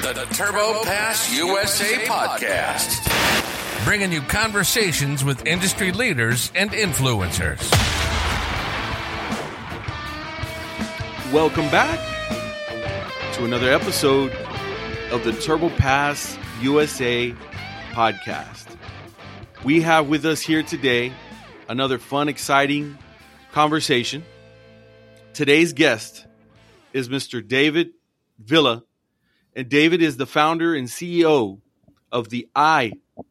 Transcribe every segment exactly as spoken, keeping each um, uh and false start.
the Turbo Pass U S A podcast, bringing you conversations with industry leaders and influencers. Welcome back to another episode of the Turbo Pass U S A podcast. We have with us here today another fun, exciting conversation. Today's guest is Mister David Villa, and David is the founder and C E O of the I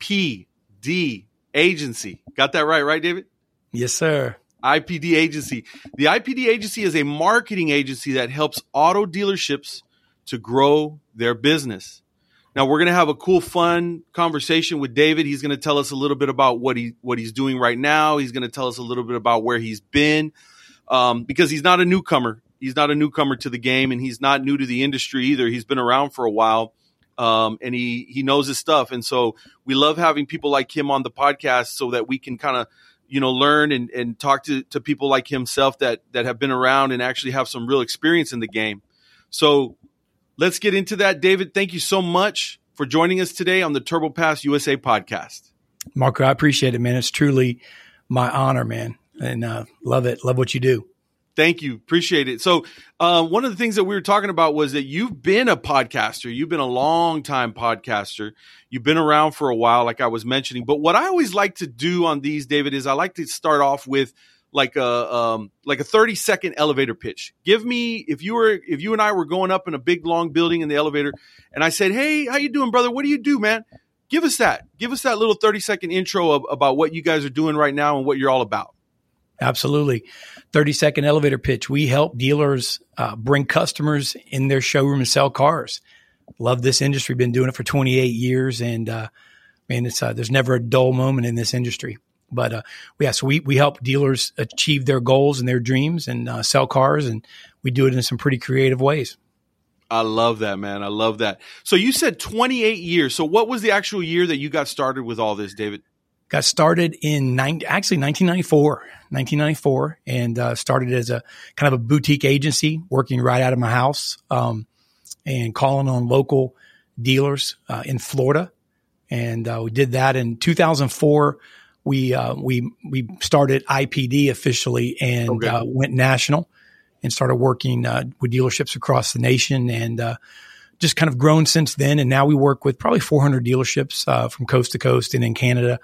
P D Agency. Got that right, right, David? Yes, sir. I P D Agency. The I P D Agency is a marketing agency that helps auto dealerships to grow their business. Now, we're going to have a cool, fun conversation with David. He's going to tell us a little bit about what he what he's doing right now. He's going to tell us a little bit about where he's been, um, because he's not a newcomer. He's not a newcomer to the game, and he's not new to the industry either. He's been around for a while, um, and he he knows his stuff. And so we love having people like him on the podcast so that we can kind of, you know, learn and, and talk to, to people like himself that that have been around and actually have some real experience in the game. So let's get into that. David, thank you so much for joining us today on the Turbo Pass U S A podcast. Marco, I appreciate it, man. It's truly my honor, man. And uh, love it. Love what you do. Thank you. Appreciate it. So uh, one of the things that we were talking about was that you've been a podcaster. You've been a long time podcaster. You've been around for a while, like I was mentioning. But what I always like to do on these, David, is I like to start off with like a um, like a thirty second elevator pitch. Give me, if you were if you and I were going up in a big long building in the elevator, and I said, "Hey, how you doing, brother? What do you do, man?" Give us that. Give us that little thirty second intro of, about what you guys are doing right now and what you're all about. Absolutely. thirty second elevator pitch. We help dealers uh, bring customers in their showroom and sell cars. Love this industry. Been doing it for twenty-eight years. And, uh, man, it's, uh, there's never a dull moment in this industry. But, uh, yeah, so we, we help dealers achieve their goals and their dreams and uh, sell cars. And we do it in some pretty creative ways. I love that, man. I love that. So you said twenty-eight years. So what was the actual year that you got started with all this, David? Got started in nine, actually nineteen ninety-four, nineteen ninety-four, and uh, started as a kind of a boutique agency, working right out of my house, um, and calling on local dealers uh, in Florida. And uh, we did that in two thousand four. We uh, we we started I P D officially and okay. uh, went national and started working uh, with dealerships across the nation, and uh, just kind of grown since then. And now we work with probably four hundred dealerships uh, from coast to coast and in Canada.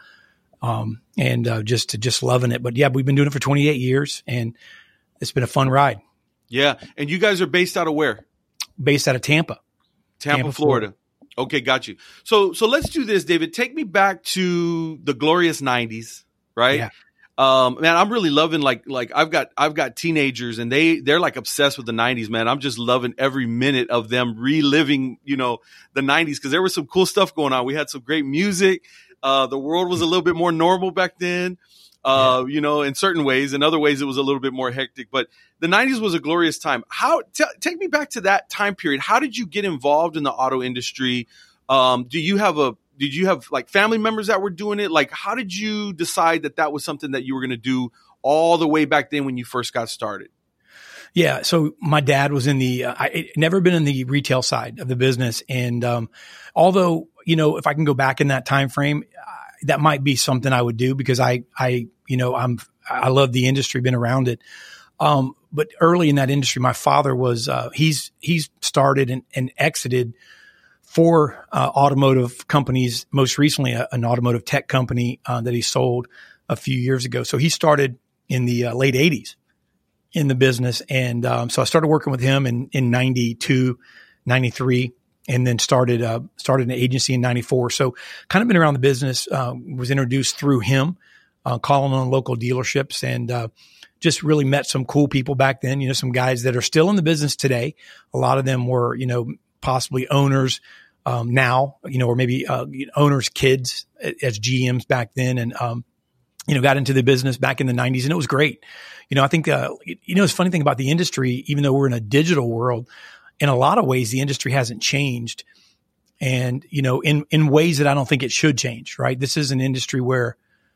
Um, and, uh, just, just loving it. But yeah, we've been doing it for twenty-eight years, and it's been a fun ride. Yeah. And you guys are based out of where? Based out of Tampa. Tampa, Tampa Florida. Florida. Okay. Got you. So, so let's do this, David. Take me back to the glorious nineties, right? Yeah. Um, man, I'm really loving, like, like I've got, I've got teenagers, and they, they're like obsessed with the nineties, man. I'm just loving every minute of them reliving, you know, the nineties. Cause there was some cool stuff going on. We had some great music. Uh, the world was a little bit more normal back then, uh, yeah. you know, in certain ways. In other ways, it was a little bit more hectic. But the nineties was a glorious time. How t- take me back to that time period. How did you get involved in the auto industry? Um, do you have a did you have like family members that were doing it? Like, how did you decide that that was something that you were going to do all the way back then when you first got started? Yeah. So my dad was in the, uh, I never been in the retail side of the business. And, um, although, you know, if I can go back in that time frame, uh, that might be something I would do because I, I, you know, I'm, I love the industry, been around it. Um, but early in that industry, my father was, uh, he's, he's started and, and exited four, uh, automotive companies, most recently a, an automotive tech company, uh, that he sold a few years ago. So he started in the uh, late eighties. In the business. And, um, so I started working with him in, in ninety-two, ninety-three, and then started, uh, started an agency in ninety-four. So kind of been around the business, uh, was introduced through him, uh, calling on local dealerships, and, uh, just really met some cool people back then, you know, some guys that are still in the business today. A lot of them were, you know, possibly owners, um, now, you know, or maybe, uh, owners' kids as G Ms back then. And, um, you know, got into the business back in the nineties, and it was great. You know, I think, uh, you know, it's a funny thing about the industry, even though we're in a digital world, in a lot of ways, the industry hasn't changed. And, you know, in, in ways that I don't think it should change, right? This is an industry where,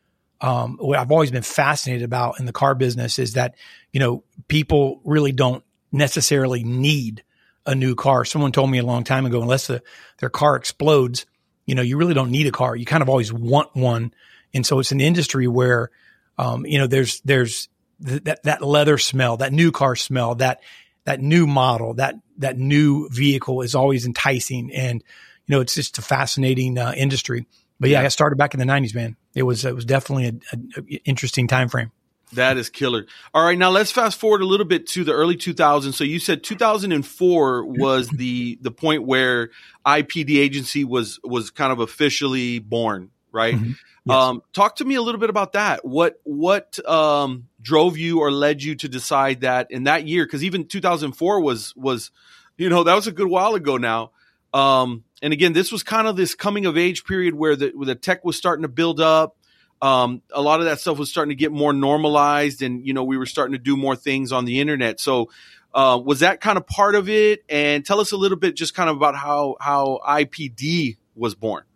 um, what I've always been fascinated about in the car business is that, you know, people really don't necessarily need a new car. Someone told me a long time ago, unless the, their car explodes, you know, you really don't need a car. You kind of always want one. And so it's an industry where, um, you know, there's, there's th- that, that leather smell, that new car smell, that, that new model, that, that new vehicle is always enticing. And, you know, it's just a fascinating uh, industry. But yeah, yeah, I started back in the nineties, man. It was, it was definitely an a, a interesting time frame. That is killer. All right. Now let's fast forward a little bit to the early two thousands. So you said two thousand four was the, the point where I P D Agency was, was kind of officially born, right? Mm-hmm. Yes. Um, talk to me a little bit about that. What, what, um, drove you or led you to decide that in that year? Cause even two thousand four was, was, you know, that was a good while ago now. Um, and again, this was kind of this coming of age period where the, where the tech was starting to build up. Um, a lot of that stuff was starting to get more normalized, and, you know, we were starting to do more things on the internet. So, uh, was that kind of part of it? And tell us a little bit just kind of about how, how I P D was born.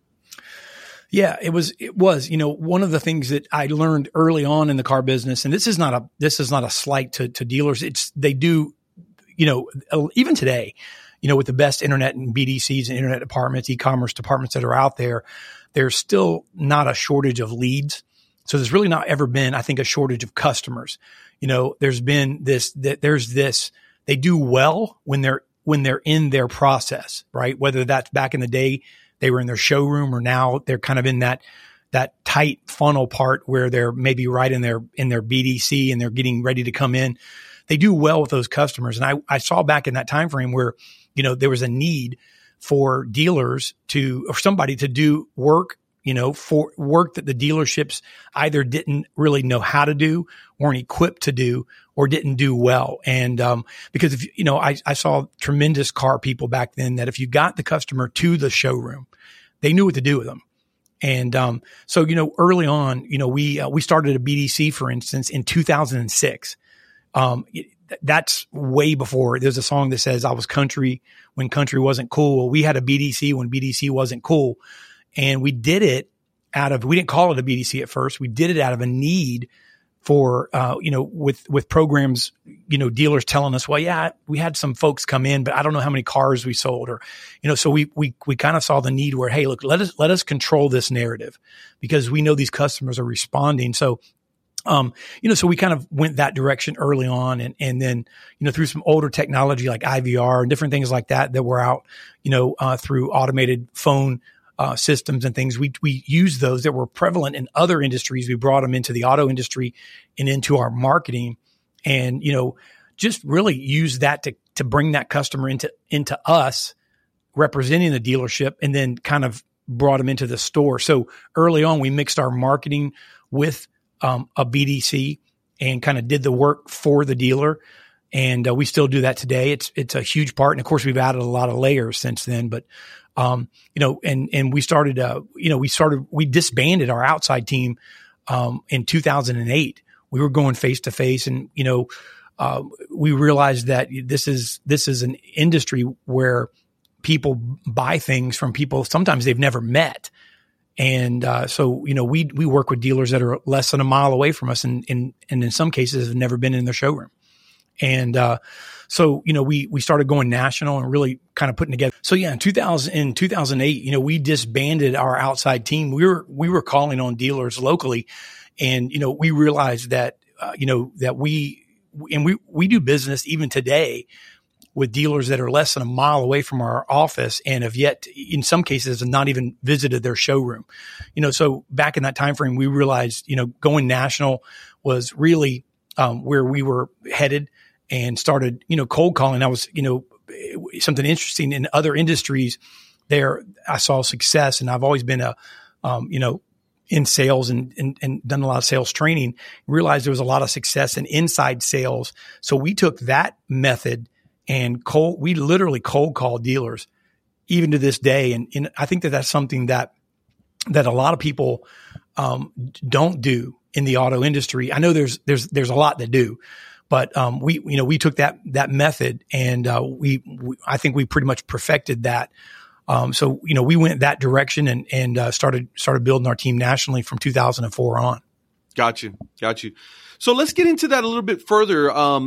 Yeah, it was, it was, you know, one of the things that I learned early on in the car business, and this is not a, this is not a slight to, to dealers. It's, they do, you know, even today, you know, with the best internet and B D Cs and internet departments, e-commerce departments that are out there, there's still not a shortage of leads. So there's really not ever been, I think, a shortage of customers. You know, there's been this, that there's this, they do well when they're, when they're in their process, right? Whether that's back in the day, they were in their showroom, or now they're kind of in that, that tight funnel part where they're maybe right in their, in their B D C and they're getting ready to come in. They do well with those customers. And I, I saw back in that time frame where, you know, there was a need for dealers to, or somebody to do work, you know, for work that the dealerships either didn't really know how to do, weren't equipped to do, or didn't do well. And, um, because if, you know, I, I saw tremendous car people back then that if you got the customer to the showroom, they knew what to do with them. And, um, so, you know, early on, you know, we, uh, we started a B D C, for instance, in two thousand six. Um, that's way before. There's a song that says, I was country when country wasn't cool. Well, we had a B D C when B D C wasn't cool. And we did it out of, we didn't call it a B D C at first. We did it out of a need for, uh, you know, with, with programs, you know, dealers telling us, well, yeah, we had some folks come in, but I don't know how many cars we sold, or, you know, so we, we, we kind of saw the need where, hey, look, let us, let us control this narrative because we know these customers are responding. So, Um, you know, so we kind of went that direction early on, and, and then, you know, through some older technology like I V R and different things like that, that were out, you know, uh, through automated phone, uh, systems and things. We, we used those that were prevalent in other industries. We brought them into the auto industry and into our marketing, and, you know, just really use that to, to bring that customer into, into us representing the dealership, and then kind of brought them into the store. So early on, we mixed our marketing with Um, a B D C and kind of did the work for the dealer. And uh, we still do that today. It's, it's a huge part. And of course, we've added a lot of layers since then, but, um, you know, and, and we started, uh, you know, we started, we disbanded our outside team, um, in two thousand eight. We were going face to face, and, you know, uh, we realized that this is, this is an industry where people buy things from people sometimes they've never met. And, uh, so, you know, we, we work with dealers that are less than a mile away from us, and, and, and in some cases have never been in their showroom. And, uh, so, you know, we, we started going national and really kind of putting together. So yeah, in two thousand, in two thousand eight, you know, we disbanded our outside team. We were, we were calling on dealers locally, and, you know, we realized that, uh, you know, that we, and we, we do business even today with dealers that are less than a mile away from our office and have yet, in some cases, have not even visited their showroom. You know, so back in that time frame, we realized, you know, going national was really um, where we were headed, and started, you know, cold calling. I was, you know, something interesting in other industries there. I saw success, and I've always been a, um, you know, in sales and, and, and done a lot of sales training, realized there was a lot of success in inside sales. So we took that method and cold, we literally cold call dealers even to this day. And, and I think that that's something that, that a lot of people, um, don't do in the auto industry. I know there's, there's, there's a lot that do, but, um, we, you know, we took that, that method, and, uh, we, we I think we pretty much perfected that. Um, so, you know, we went that direction, and, and, uh, started, started building our team nationally from two thousand four on. Got you. Got you. So let's get into that a little bit further. Um,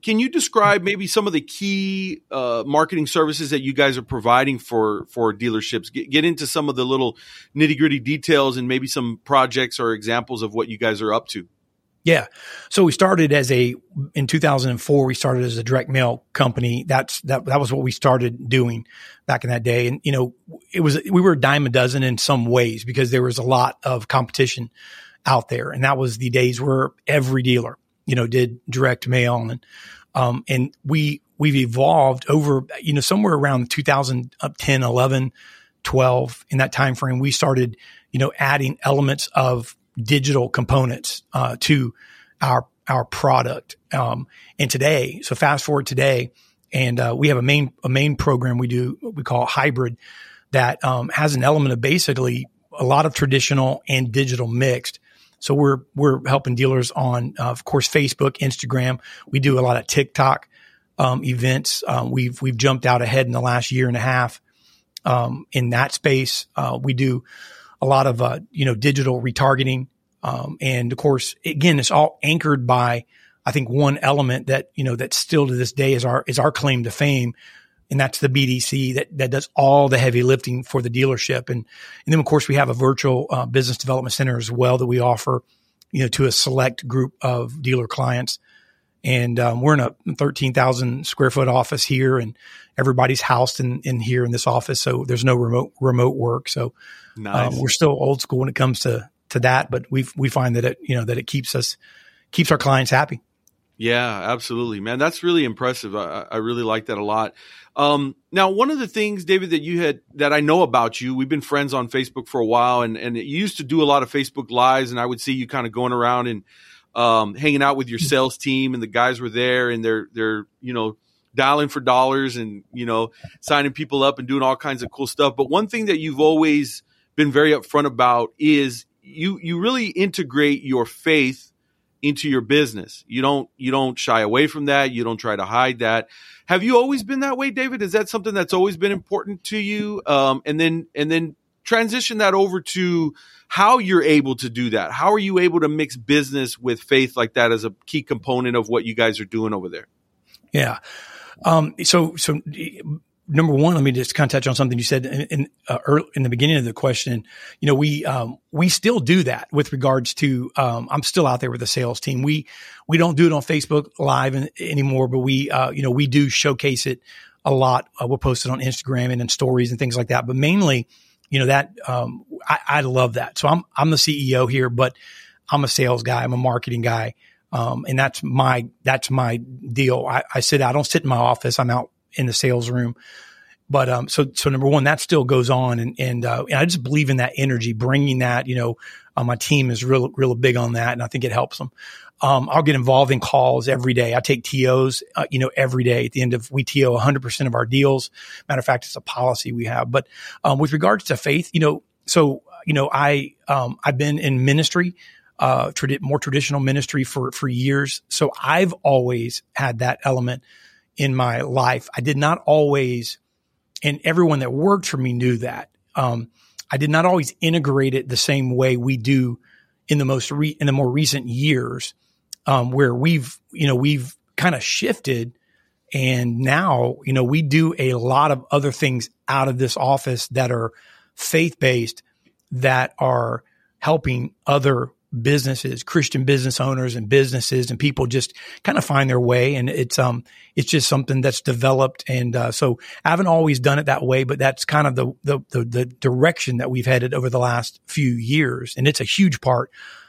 can you describe maybe some of the key uh, marketing services that you guys are providing for for dealerships? Get, get into some of the little nitty gritty details and maybe some projects or examples of what you guys are up to. Yeah. So we started as a, in two thousand four, we started as a direct mail company. That's, that, that was what we started doing back in that day. And, you know, it was, we were a dime a dozen in some ways because there was a lot of competition out there. And that was the days where every dealer, you know, did direct mail. And, um, and we, we've evolved over, you know, somewhere around two thousand ten, eleven, twelve in that time frame, we started, you know, adding elements of digital components uh, to our our product. Um, and today, so fast forward today, and uh, we have a main a main program we do what we call hybrid that um, has an element of basically a lot of traditional and digital mixed. So we're we're helping dealers on, uh, of course, Facebook, Instagram. We do a lot of TikTok um, events. Um, we've we've jumped out ahead in the last year and a half um, in that space. Uh, we do a lot of, uh, you know, digital retargeting. Um, and of course, again, it's all anchored by, I think, one element that, you know, that still to this day is our, is our claim to fame. And that's the B D C that, that does all the heavy lifting for the dealership. And, and then of course we have a virtual, uh, business development center as well that we offer, you know, to a select group of dealer clients. And, um, we're in a thirteen thousand square foot office here, and everybody's housed in, in here in this office. So there's no remote, remote work. So, nice. um, we're still old school when it comes to, to that, but we we find that it, you know, that it keeps us, keeps our clients happy. Yeah, absolutely, man. That's really impressive. I, I really like that a lot. Um, now, one of the things, David, that you had, that I know about you, we've been friends on Facebook for a while, and, and you used to do a lot of Facebook Lives, and I would see you kind of going around and, um, hanging out with your sales team, and the guys were there, and they're, they're, you know, dialing for dollars and, you know, signing people up and doing all kinds of cool stuff. But one thing that you've always been very upfront about is you, you really integrate your faith into your business. You don't, you don't shy away from that. You don't try to hide that. Have you always been that way, David? Is that something that's always been important to you? Um, and then, and then transition that over to how you're able to do that. How are you able to mix business with faith like that as a key component of what you guys are doing over there? Yeah. Um, so, so number one, let me just kind of touch on something you said in, in, uh, early, in the beginning of the question. You know, we, um, we still do that with regards to, um, I'm still out there with the sales team. We, we don't do it on Facebook Live in, anymore, but we, uh, you know, we do showcase it a lot. Uh, we'll post it on Instagram and in stories and things like that. But mainly, you know, that, um, I, I love that. So I'm, I'm the C E O here, but I'm a sales guy. I'm a marketing guy. Um, and that's my, that's my deal. I, I sit, I don't sit in my office. I'm out in the sales room. But, um, so, so number one, that still goes on. And, and, uh, and I just believe in that energy, bringing that, you know, uh, my team is real, real big on that. And I think it helps them. Um, I'll get involved in calls every day. I take T Os, uh, you know, every day at the end of, we T O one hundred percent of our deals. Matter of fact, it's a policy we have. But, um, with regards to faith, you know, so, you know, I, um, I've been in ministry, uh, tradi- more traditional ministry for, for years. So I've always had that element in my life. I did not always, and everyone that worked for me knew that. Um, I did not always integrate it the same way we do in the most re- in the more recent years, um, where we've, you know, we've kind of shifted, and now, you know, we do a lot of other things out of this office that are faith-based, that are helping other businesses, Christian business owners and businesses and people just kind of find their way. And it's, um, it's just something that's developed. And, uh, so I haven't always done it that way, but that's kind of the, the, the, the direction that we've headed over the last few years. And it's a huge part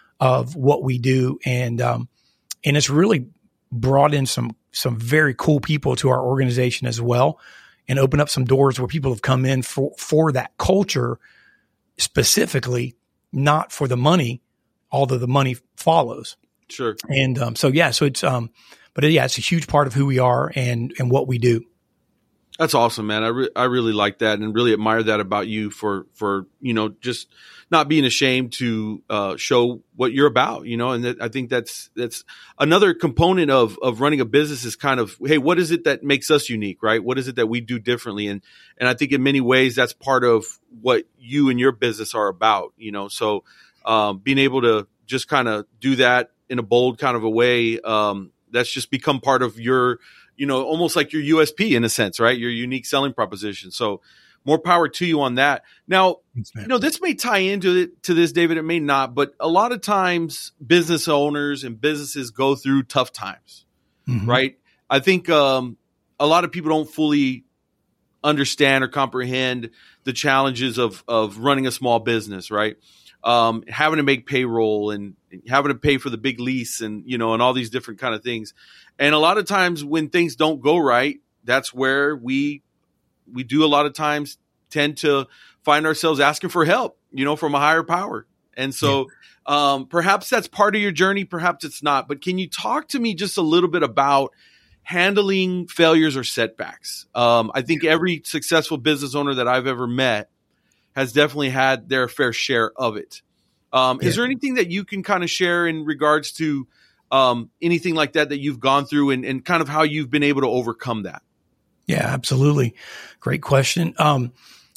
of what we do. And, um, and it's really brought in some, some very cool people to our organization as well, and opened up some doors where people have come in for, for that culture specifically, not for the money, although the money follows. Sure. And, um, so yeah, so it's, um, but yeah, it's a huge part of who we are and, and what we do. That's awesome, man. I re- I really like that and really admire that about you for, for, you know, just not being ashamed to, uh, show what you're about, you know, and that, I think that's, that's another component of, of running a business is kind of, hey, what is it that makes us unique, right? What is it that we do differently? And, and I think in many ways that's part of what you and your business are about, you know, so, um, being able to just kind of do that in a bold kind of a way, um, that's just become part of your, you know, almost like your U S P in a sense, right? Your unique selling proposition. So more power to you on that. Now, you know, this may tie into it, to this, David. It may not, but a lot of times business owners and businesses go through tough times, mm-hmm. right? I think um, a lot of people don't fully understand or comprehend the challenges of of running a small business, right? Um, having to make payroll and having to pay for the big lease and, you know, and all these different kind of things. And a lot of times when things don't go right, that's where we we do a lot of times tend to find ourselves asking for help, you know, from a higher power. And so yeah. um, perhaps that's part of your journey, perhaps it's not. But can you talk to me just a little bit about handling failures or setbacks? Um, I think every successful business owner that I've ever met has definitely had their fair share of it. Um, yeah. Is there anything that you can kind of share in regards to um, anything like that that you've gone through and, and kind of how you've been able to overcome that? Yeah, absolutely. Great question. Um,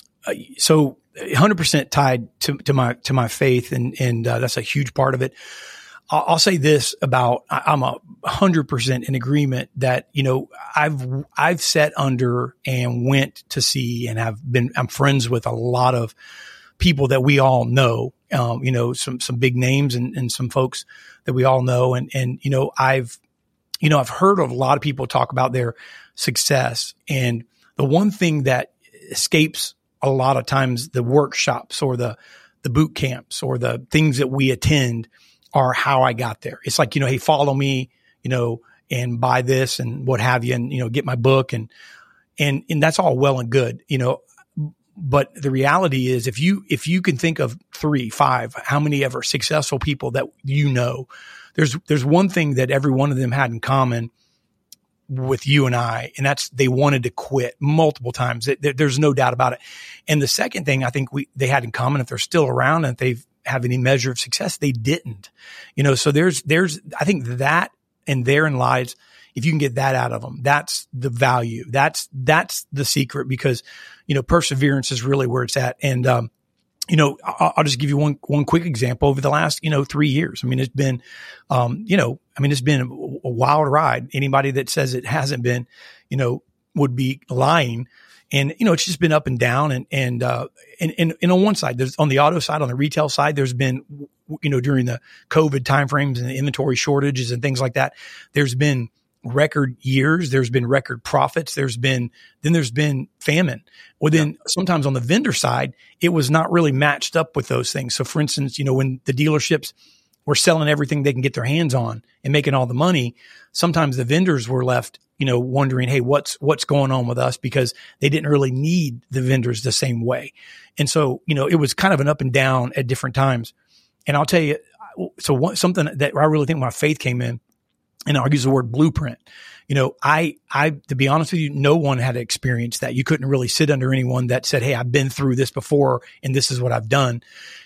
so one hundred percent tied to, to my, to my faith. And, and, uh, that's a huge part of it. I'll, I'll say this about, I, I'm a hundred percent in agreement that, you know, I've, I've sat under and went to see and have been, I'm friends with a lot of people that we all know, um, you know, some, some big names and, and some folks that we all know. And, and, you know, I've, you know, I've heard of a lot of people talk about their success. And the one thing that escapes a lot of times the workshops or the, the boot camps or the things that we attend are how I got there. It's like, you know, hey, follow me, you know, and buy this and what have you, and, you know, get my book. And, and, and that's all well and good, you know, but the reality is if you, if you can think of three, five, how many ever successful people that you know, there's, there's one thing that every one of them had in common with you and I, and that's they wanted to quit multiple times. There, there's no doubt about it. And the second thing I think we, they had in common, if they're still around and if they've have any measure of success, they didn't, you know, so there's, there's, I think that and therein lies, if you can get that out of them, that's the value. That's, that's the secret because, you know, perseverance is really where it's at. And, um, you know, I'll, I'll just give you one, one quick example over the last, you know, three years. I mean, it's been, um, you know, I mean, it's been a, a wild ride. Anybody that says it hasn't been, you know, would be lying. And, you know, it's just been up and down. And, and, uh, and, and, and on one side, there's on the auto side, on the retail side, there's been, you know, during the COVID timeframes and the inventory shortages and things like that, there's been record years. There's been record profits. There's been, then there's been famine. Well, then yeah. sometimes on the vendor side, it was not really matched up with those things. So for instance, you know, when the dealerships were selling everything they can get their hands on and making all the money, sometimes the vendors were left, you know, wondering, hey, what's, what's going on with us? Because they didn't really need the vendors the same way. And so, you know, it was kind of an up and down at different times. And I'll tell you, so one, something that I really think my faith came in, and I'll use the word blueprint. You know, I, I, to be honest with you, no one had experienced that. You couldn't really sit under anyone that said, hey, I've been through this before and this is what I've done.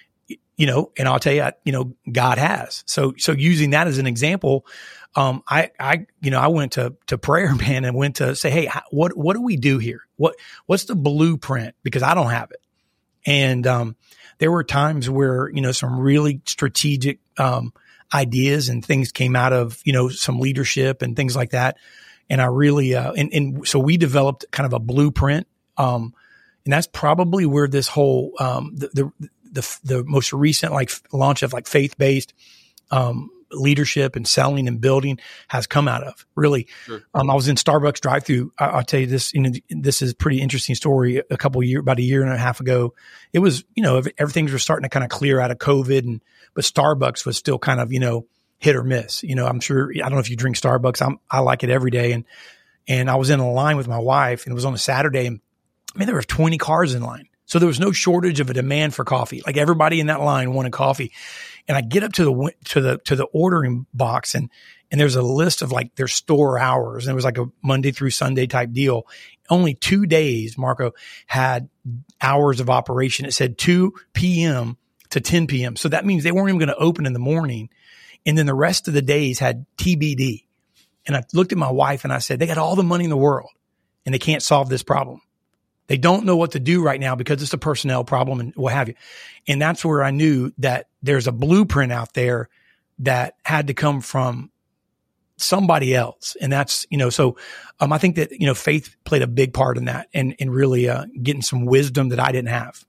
You know, and I'll tell you, you know, God has. So, so using that as an example, um, I, I, you know, I went to, to prayer, man, and went to say, hey, how, what, what do we do here? What, what's the blueprint? Because I don't have it. And, um, there were times where, you know, some really strategic, um, ideas and things came out of, you know, some leadership and things like that. And I really, uh, and, and so we developed kind of a blueprint. Um, and that's probably where this whole, um, the, the, the, the most recent like launch of like faith-based, um, leadership and selling and building has come out of really. Sure. Um, I was in Starbucks drive through. I, I'll tell you this, you know, this is a pretty interesting story. A couple of years, about a year and a half ago, it was, you know, everything was starting to kind of clear out of COVID, and, but Starbucks was still kind of, you know, hit or miss. You know, I'm sure, I don't know if you drink Starbucks. I'm, I like it every day. And, and I was in a line with my wife, and it was on a Saturday, and I mean, there were twenty cars in line. So there was no shortage of a demand for coffee. Like everybody in that line wanted coffee. And I get up to the, to the, to the ordering box, and, and there's a list of like their store hours. And it was like a Monday through Sunday type deal. Only two days, Marco, had hours of operation. It said two p.m. to ten p.m. So that means they weren't even going to open in the morning. And then the rest of the days had T B D. And I looked at my wife and I said, they got all the money in the world and they can't solve this problem. They don't know what to do right now because it's a personnel problem and what have you. And that's where I knew that there's a blueprint out there that had to come from somebody else. And that's, you know, so, um, I think that, you know, faith played a big part in that and, and really, uh, getting some wisdom that I didn't have.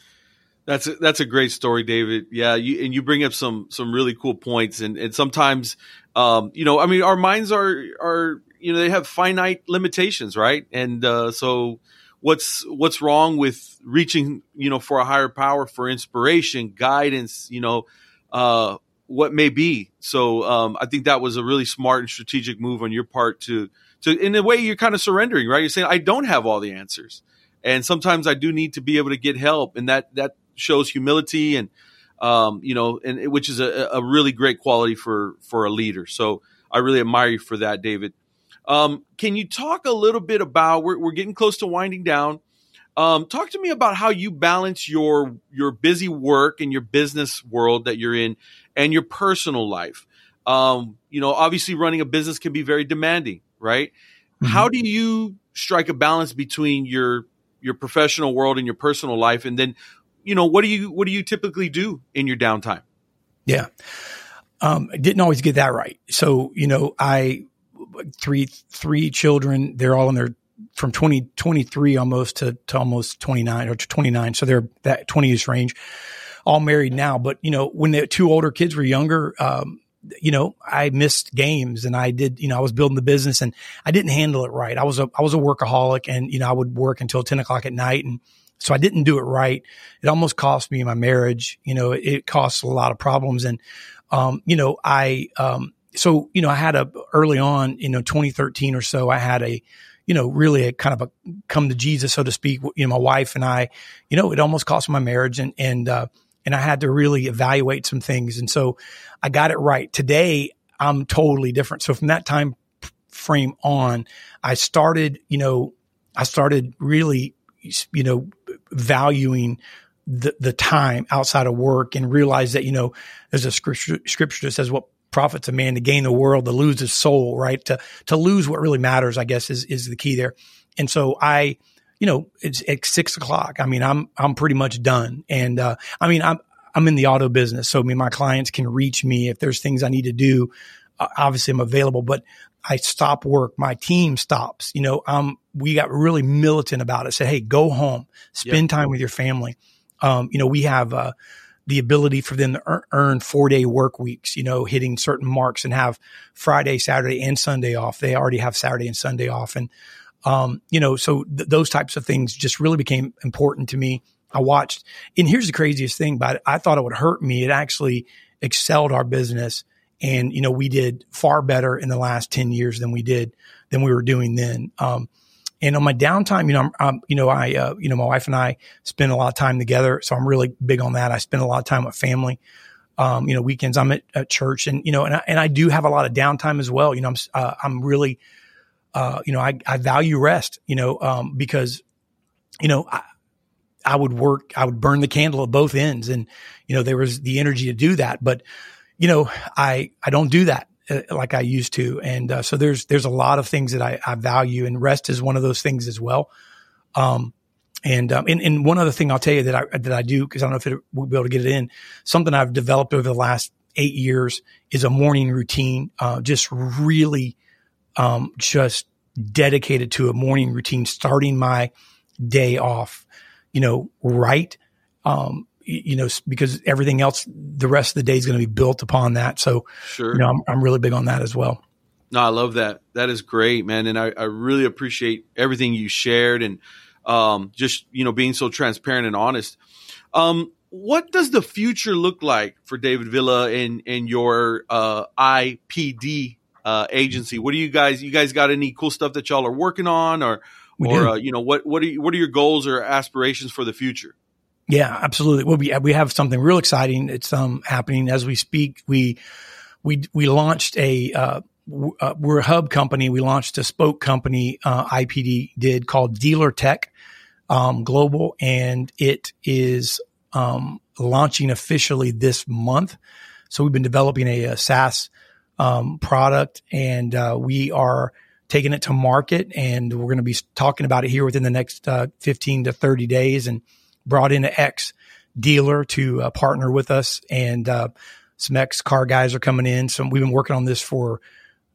That's a, that's a great story, David. Yeah. You, and you bring up some, some really cool points. And, and sometimes, um, you know, I mean, our minds are, are, you know, they have finite limitations, right? And, uh, so what's, what's wrong with reaching, you know, for a higher power, for inspiration, guidance, you know, uh, what may be. So um, I think that was a really smart and strategic move on your part to, to in a way, you're kind of surrendering, right? You're saying, I don't have all the answers. And sometimes I do need to be able to get help. And that, that shows humility and, um, you know, and which is a, a really great quality for, for a leader. So I really admire you for that, David. Um, can you talk a little bit about, we're, we're getting close to winding down. Um, talk to me about how you balance your, your busy work and your business world that you're in and your personal life. Um, you know, obviously running a business can be very demanding, right? Mm-hmm. How do you strike a balance between your, your professional world and your personal life? And then, you know, what do you, what do you typically do in your downtime? Yeah. Um, I didn't always get that right. So, you know, I, three, three children, they're all in their, from twenty, twenty-three almost to, to almost twenty-nine or to twenty-nine. So they're that twenty-ish range, all married now. But, you know, when the two older kids were younger, um, you know, I missed games and I did, you know, I was building the business and I didn't handle it right. I was a, I was a workaholic and, you know, I would work until ten o'clock at night. And so I didn't do it right. It almost cost me my marriage. You know, it, it cost a lot of problems. And, um, you know, I, um, so, you know, I had a early on, you know, twenty thirteen or so, I had a, you know, really a kind of a come to Jesus, so to speak. You know, my wife and I, you know, it almost cost my marriage and, and, uh, and I had to really evaluate some things. And so I got it right. Today, I'm totally different. So from that time frame on, I started, you know, I started really, you know, valuing the, the time outside of work and realized that, you know, there's a scripture, scripture that says what profits a man to gain the world, to lose his soul, right? To, to lose what really matters, I guess is, is the key there. And so I, you know, it's at six o'clock. I mean, I'm, I'm pretty much done. And, uh, I mean, I'm, I'm in the auto business. So I mean, my clients can reach me if there's things I need to do. Uh, obviously I'm available, but I stop work. My team stops, you know, um, we got really militant about it. Say, hey, go home, spend yep. time with your family. Um, you know, we have, uh, the ability for them to earn four day work weeks, you know, hitting certain marks and have Friday, Saturday and Sunday off. They already have Saturday and Sunday off. And, um, you know, so th- those types of things just really became important to me. I watched, and here's the craziest thing about it. I thought it would hurt me. It actually excelled our business. And, you know, we did far better in the last ten years than we did, than we were doing then. Um, And on my downtime, you know, I'm, I'm you know, I, uh, you know, my wife and I spend a lot of time together. So I'm really big on that. I spend a lot of time with family. Um, you know, weekends I'm at, at church and, you know, and I, and I do have a lot of downtime as well. You know, I'm, uh, I'm really, uh, you know, I, I value rest, you know, um, because, you know, I, I would work, I would burn the candle at both ends and, you know, there was the energy to do that. But, you know, I, I don't do that like I used to. And, uh, so there's, there's a lot of things that I, I value and rest is one of those things as well. Um, and, um, and, and one other thing I'll tell you that I, that I do, cause I don't know if it, we'll be able to get it in, something I've developed over the last eight years is a morning routine, uh, just really, um, just dedicated to a morning routine, starting my day off, you know, right. Um, you know, because everything else, the rest of the day is going to be built upon that. So, sure. you know, I'm, I'm really big on that as well. No, I love that. That is great, man. And I, I really appreciate everything you shared and um, just, you know, being so transparent and honest. Um, what does the future look like for David Villa and, and your uh, I P D uh, agency? What do you guys, you guys got any cool stuff that y'all are working on or, we or do. uh, you know, what, what are you, what are your goals or aspirations for the future? Yeah, absolutely. Well, we we have something real exciting. It's um happening as we speak. We we we launched a uh, w- uh we're a hub company. We launched a spoke company. Uh, I P D did called Dealer Tech um, Global, and it is um launching officially this month. So we've been developing a, a SaaS um, product, and uh, we are taking it to market, and we're going to be talking about it here within the next uh, fifteen to thirty days, and brought in an ex dealer to uh, partner with us, and uh, some ex car guys are coming in. So we've been working on this for,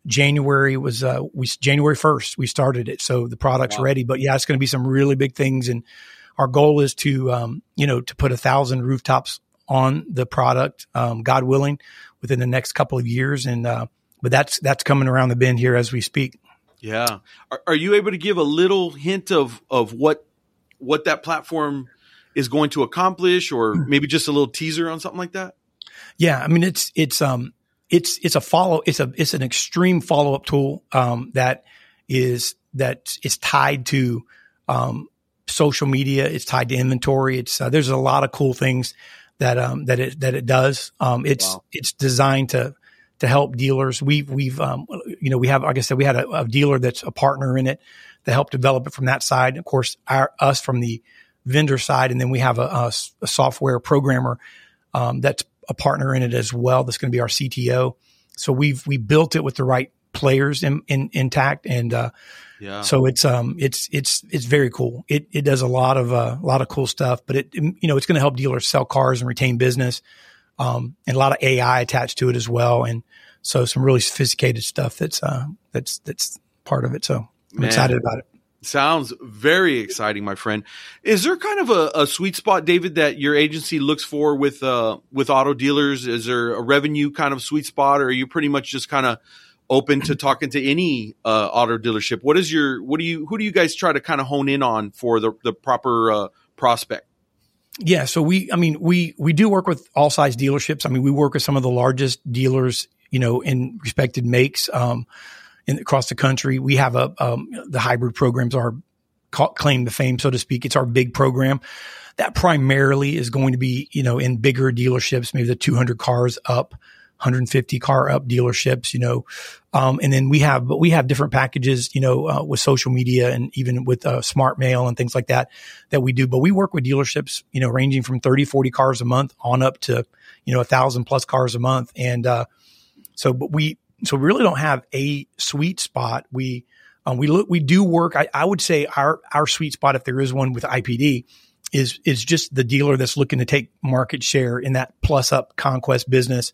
January was uh, we January first we started it, so the product's wow. ready. But yeah, it's going to be some really big things, and our goal is to um, you know to put a thousand rooftops on the product, um, God willing, within the next couple of years. And uh, but that's that's coming around the bend here as we speak. Yeah, are, are you able to give a little hint of of what what that platform is going to accomplish, or maybe just a little teaser on something like that? Yeah, I mean it's it's um. It's it's a follow it's a it's an extreme follow up tool um, that is that is tied to um, social media. It's tied to inventory. It's uh, there's a lot of cool things that um, that it that it does. Um, it's wow. it's designed to to help dealers. We've we've um, you know we have like I said we had a, a dealer that's a partner in it that helped develop it from that side. And of course, our us from the vendor side, and then we have a, a, a software programmer um, that's a partner in it as well. That's going to be our C T O. So we've, we built it with the right players in, in intact. And, uh, yeah, so it's, um, it's, it's, it's very cool. It, it does a lot of, uh, a lot of cool stuff, but it, you know, it's going to help dealers sell cars and retain business. Um, and a lot of A I attached to it as well. And so some really sophisticated stuff that's, uh, that's, that's part of it. So I'm Man. excited about it. Sounds very exciting, my friend. Is there kind of a, a sweet spot, David, that your agency looks for with uh, with auto dealers? Is there a revenue kind of sweet spot, or are you pretty much just kind of open to talking to any uh, auto dealership? What is your what do you who do you guys try to kind of hone in on for the the proper uh, prospect? Yeah, so we, I mean, we we do work with all size dealerships. I mean, we work with some of the largest dealers, you know, in respected makes. Um, In, across the country. We have a, um, the hybrid programs are ca- claim to fame, so to speak. It's our big program that primarily is going to be, you know, in bigger dealerships, maybe the two hundred cars up, one hundred fifty car up dealerships, you know. Um, and then we have, but we have different packages, you know, uh, with social media and even with uh, smart mail and things like that, that we do. But we work with dealerships, you know, ranging from thirty, forty cars a month on up to, you know, a thousand plus cars a month. And, uh, so, but we, So we really don't have a sweet spot. We um, we look we do work. I, I would say our our sweet spot, if there is one with I P D, is is just the dealer that's looking to take market share in that plus up conquest business,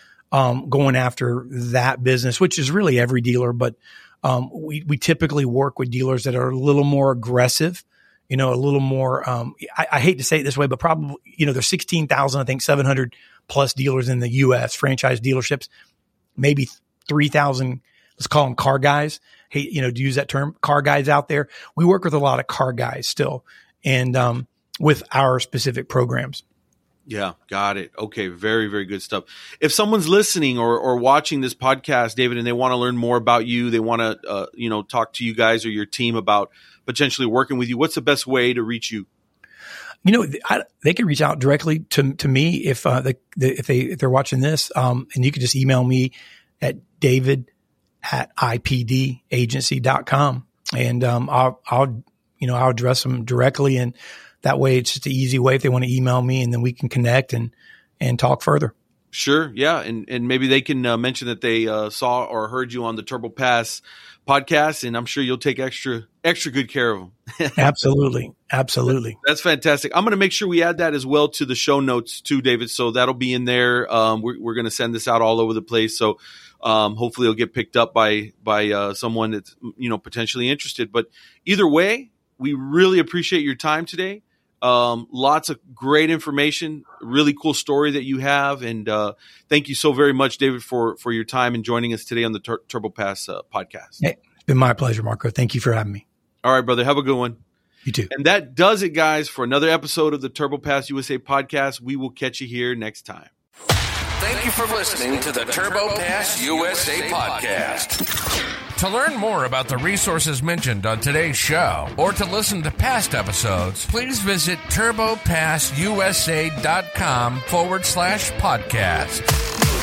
um, going after that business, which is really every dealer. But um, we we typically work with dealers that are a little more aggressive, you know, a little more. Um, I, I hate to say it this way, but probably you know there's sixteen thousand, I think seven hundred plus dealers in the U S franchise dealerships, maybe three thousand, let's call them car guys. Hey, you know, to use that term, car guys out there. We work with a lot of car guys still, and um, with our specific programs. Yeah, got it. Okay, very, very good stuff. If someone's listening or or watching this podcast, David, and they want to learn more about you, they want to, uh, you know, talk to you guys or your team about potentially working with you, what's the best way to reach you? You know, I, they can reach out directly to to me if uh, the, the, if they if they're watching this, um, and you can just email me at David at I P D agency dot com. And, um, I'll, I'll, you know, I'll address them directly. And that way it's just an easy way if they want to email me, and then we can connect and, and talk further. Sure. Yeah. And, and maybe they can uh, mention that they uh, saw or heard you on the Turbo Pass podcast, and I'm sure you'll take extra, extra good care of them. Absolutely. Absolutely. That's fantastic. I'm going to make sure we add that as well to the show notes too, David. So that'll be in there. Um, we're we're going to send this out all over the place. So um, hopefully it'll get picked up by, by uh, someone that's, you know, potentially interested. But either way, we really appreciate your time today. Um, lots of great information, really cool story that you have. And, uh, thank you so very much, David, for, for your time and joining us today on the Tur- Turbo Pass uh, podcast. Hey, it's been my pleasure, Marco. Thank you for having me. All right, brother. Have a good one. You too. And that does it, guys, for another episode of the Turbo Pass U S A podcast. We will catch you here next time. Thank you for listening to the Turbo Pass U S A podcast. To learn more about the resources mentioned on today's show, or to listen to past episodes, please visit turbopass u s a dot com forward slash podcast.